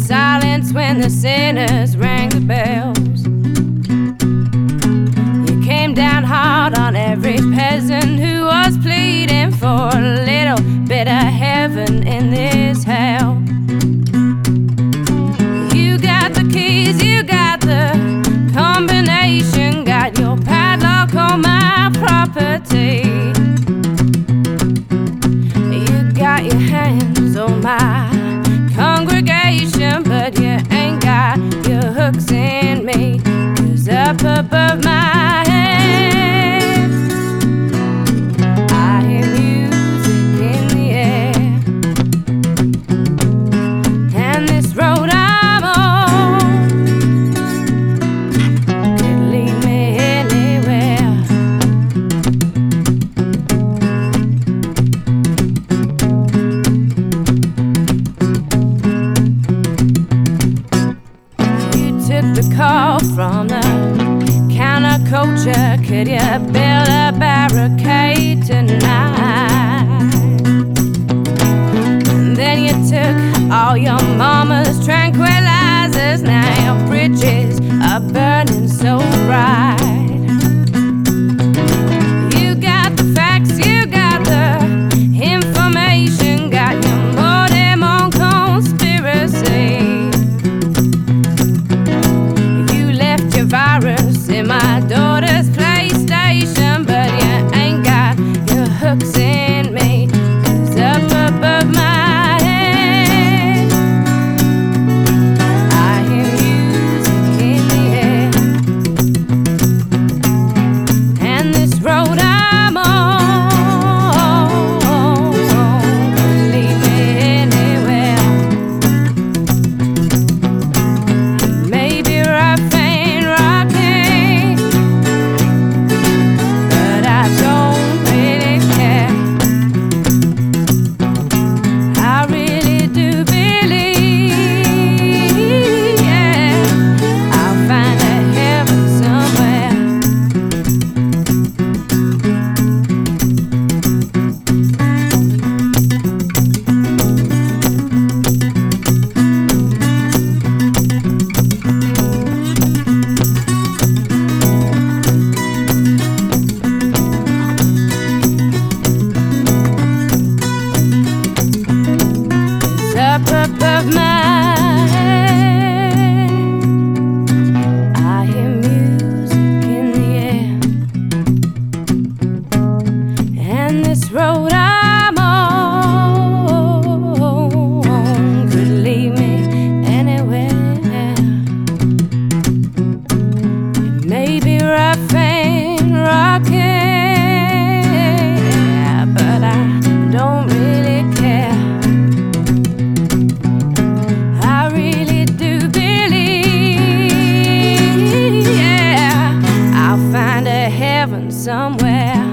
silence when the sinners rang the bells. You came down hard on every peasant who was pleading for a little bit of heaven in this hell. You got the keys, you got the combination, got your padlock on my property. You got your hands on my congregation, but you ain't got your hooks in me. 'Cause up above my head, I hear music in the air. And this road I'm on could lead me anywhere. Took the call from the counterculture. Could you build a barricade tonight? And then you took all your mama's tranquilizers. Now your bridges are burning so bright. You got the facts, you got the information, got your modem on conspiracy. Virus in my daughter's PlayStation, but you ain't got your hooks in me. 'Cause up above my head, I hear music in the air. And this road I'm on could lead me anywhere. Maybe right. Up above my head, I hear music in the air. And this road I'm on could lead me anywhere. It may be rough and rocky, but I don't really care. Somewhere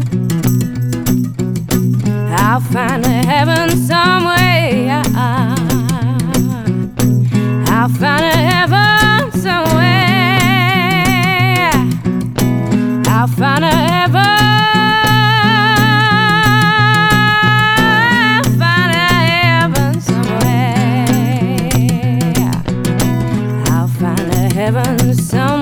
I'll find a heaven somewhere. I'll find a heaven somewhere. I'll find a heaven. Find a heaven somewhere. I'll find a heaven somewhere.